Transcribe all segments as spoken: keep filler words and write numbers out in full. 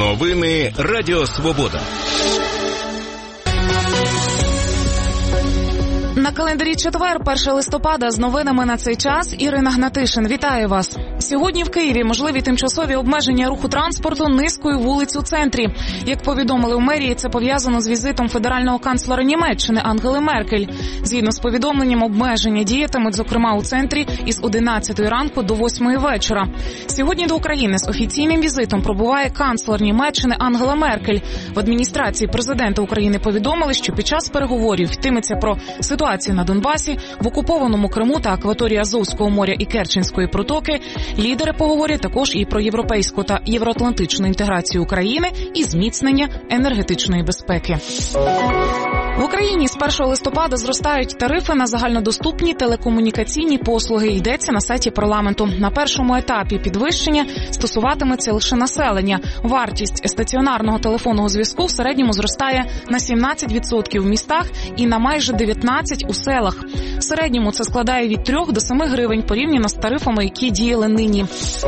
Новини Радіо Свобода. На календарі четвер, перше листопада, з новинами на цей час Ірина Гнатишин. Вітаю вас. Сьогодні в Києві можливі тимчасові обмеження руху транспорту низкою вулиць у центрі. Як повідомили у мерії, це пов'язано з візитом федерального канцлера Німеччини Ангели Меркель. Згідно з повідомленням, обмеження діятимуть, зокрема, у центрі із одинадцятої ранку до восьмої вечора. Сьогодні до України з офіційним візитом пробуває канцлер Німеччини Ангела Меркель. В адміністрації президента України повідомили, що під час переговорів йтиметься про ситуацію на Донбасі, в окупованому Криму та акваторії Азовського моря і Керченської протоки. Лідери поговорять також і про європейську та євроатлантичну інтеграцію України і зміцнення енергетичної безпеки. В Україні з першого листопада зростають тарифи на загальнодоступні телекомунікаційні послуги. Йдеться на сайті парламенту. На першому етапі підвищення стосуватиметься лише населення. Вартість стаціонарного телефонного зв'язку в середньому зростає на сімнадцять відсотків в містах і на майже дев'ятнадцять відсотків у селах. В середньому це складає від трьох до семи гривень порівняно з тарифами, які діяли нині.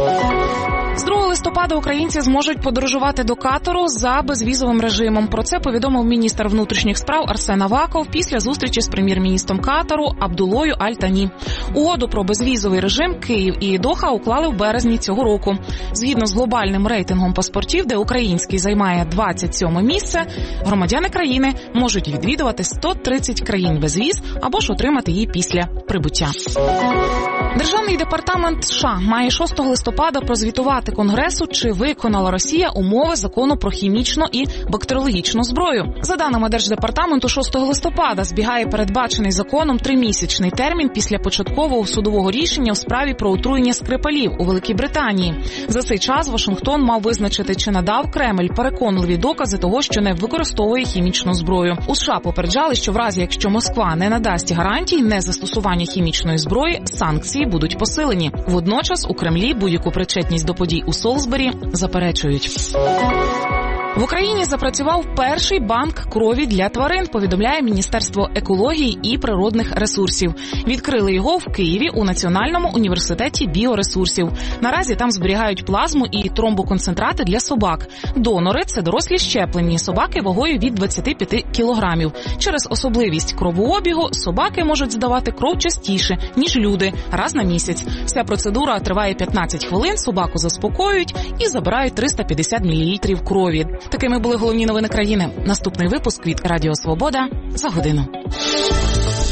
З другого листопада українці зможуть подорожувати до Катару за безвізовим режимом. Про це повідомив міністр внутрішніх справ Арсен Аваков після зустрічі з прем'єр-міністром Катару Абдуллою Аль-Тані. Угоду про безвізовий режим Київ і Доха уклали в березні цього року. Згідно з глобальним рейтингом паспортів, де український займає двадцять сьоме місце, громадяни країни можуть відвідувати сто тридцять країн без віз або ж отримати її після прибуття. Державний департамент США має шостого листопада прозвітувати Конгресу, чи виконала Росія умови закону про хімічну і бактеріологічну зброю. За даними Держдепартаменту, шостого листопада збігає передбачений законом тримісячний термін після початкового судового рішення у справі про отруєння Скрипалів у Великій Британії. За цей час Вашингтон мав визначити, чи надав Кремль переконливі докази того, що не використовує хімічну зброю. У США попереджали, що в разі, якщо Москва не надасть гарантій незастосування хімічної зброї, санкції будуть посилені. Водночас у Кремлі будь-яку причетність до подій у Солсбері заперечують. В Україні запрацював перший банк крові для тварин, повідомляє Міністерство екології і природних ресурсів. Відкрили його в Києві у Національному університеті біоресурсів. Наразі там зберігають плазму і тромбоконцентрати для собак. Донори – це дорослі щеплені собаки вагою від двадцяти п'яти кілограмів. Через особливість кровообігу собаки можуть здавати кров частіше, ніж люди, раз на місяць. Вся процедура триває п'ятнадцять хвилин, собаку заспокоюють і забирають триста п'ятдесят мілілітрів крові. Такими були головні новини країни. Наступний випуск від Радіо Свобода за годину.